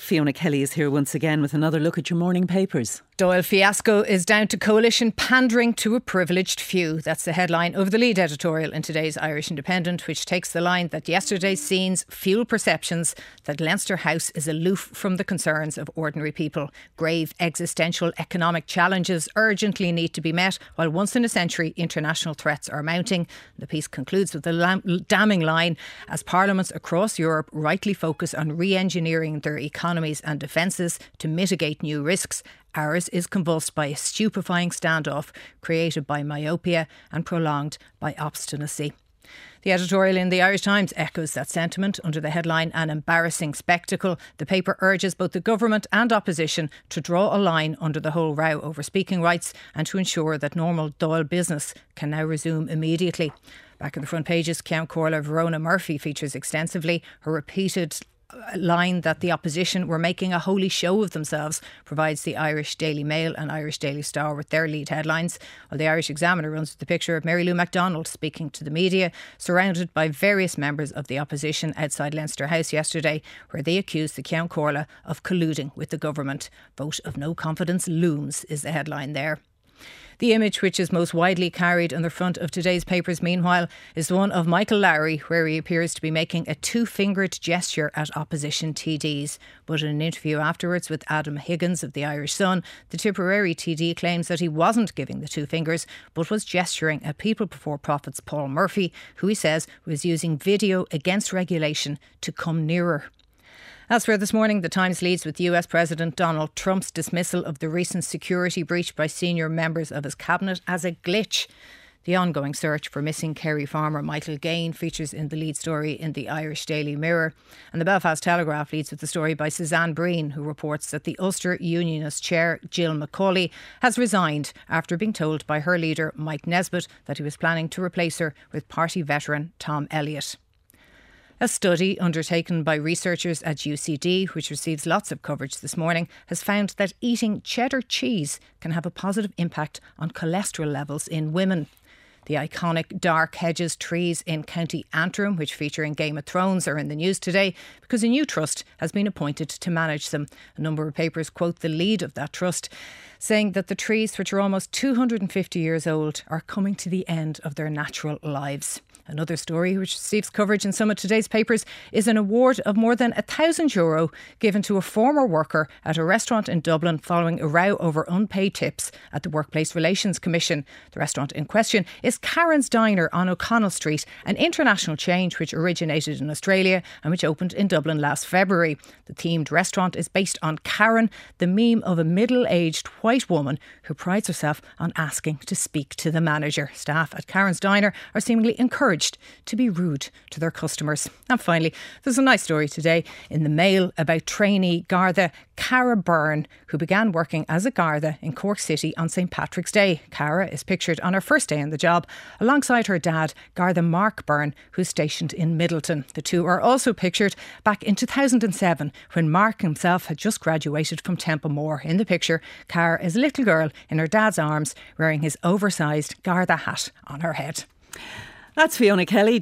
Fiona Kelly is here once again with another look at your morning papers. Dáil fiasco is down to coalition pandering to a privileged few. That's the headline of the lead editorial in today's Irish Independent, which takes the line that yesterday's scenes fuel perceptions that Leinster House is aloof from the concerns of ordinary people. Grave existential economic challenges urgently need to be met, while once in a century international threats are mounting. The piece concludes with the damning line: as parliaments across Europe rightly focus on re-engineering their economies and defences to mitigate new risks, ours is convulsed by a stupefying standoff created by myopia and prolonged by obstinacy. The editorial in the Irish Times echoes that sentiment under the headline "An Embarrassing Spectacle." The paper urges both the government and opposition to draw a line under the whole row over speaking rights and to ensure that normal Dáil business can now resume immediately. Back in the front pages, Ceann Comhairle Verona Murphy features extensively. Her repeated line that the opposition were making a holy show of themselves provides the Irish Daily Mail and Irish Daily Star with their lead headlines, while the Irish Examiner runs with the picture of Mary Lou MacDonald speaking to the media, surrounded by various members of the opposition outside Leinster House yesterday, where they accused the Ceann Comhairle of colluding with the government. Vote of no confidence looms is the headline there. The image which is most widely carried on the front of today's papers, meanwhile, is one of Michael Lowry, where he appears to be making a two-fingered gesture at opposition TDs. But in an interview afterwards with Adam Higgins of the Irish Sun, the Tipperary TD claims that he wasn't giving the two fingers, but was gesturing at People Before Profit's Paul Murphy, who he says was using video against regulation to come nearer. Elsewhere this morning, the Times leads with US President Donald Trump's dismissal of the recent security breach by senior members of his cabinet as a glitch. The ongoing search for missing Kerry farmer Michael Gain features in the lead story in the Irish Daily Mirror. And the Belfast Telegraph leads with the story by Suzanne Breen, who reports that the Ulster Unionist chair, Jill McCauley, has resigned after being told by her leader, Mike Nesbitt, that he was planning to replace her with party veteran Tom Elliott. A study undertaken by researchers at UCD, which receives lots of coverage this morning, has found that eating cheddar cheese can have a positive impact on cholesterol levels in women. The iconic dark hedges trees in County Antrim, which feature in Game of Thrones, are in the news today because a new trust has been appointed to manage them. A number of papers quote the lead of that trust, saying that the trees, which are almost 250 years old, are coming to the end of their natural lives. Another story which receives coverage in some of today's papers is an award of more than €1,000 given to a former worker at a restaurant in Dublin following a row over unpaid tips at the Workplace Relations Commission. The restaurant in question is Karen's Diner on O'Connell Street, an international chain which originated in Australia and which opened in Dublin last February. The themed restaurant is based on Karen, the meme of a middle-aged white woman who prides herself on asking to speak to the manager. Staff at Karen's Diner are seemingly encouraged to be rude to their customers. And finally, there's a nice story today in the Mail about trainee Garda Cara Byrne, who began working as a Garda in Cork City on St Patrick's Day. Cara is pictured on her first day on the job alongside her dad, Garda Mark Byrne, who's stationed in Middleton. The two are also pictured back in 2007 when Mark himself had just graduated from Templemore. In the picture, Cara is a little girl in her dad's arms wearing his oversized Garda hat on her head. That's Fiona Kelly.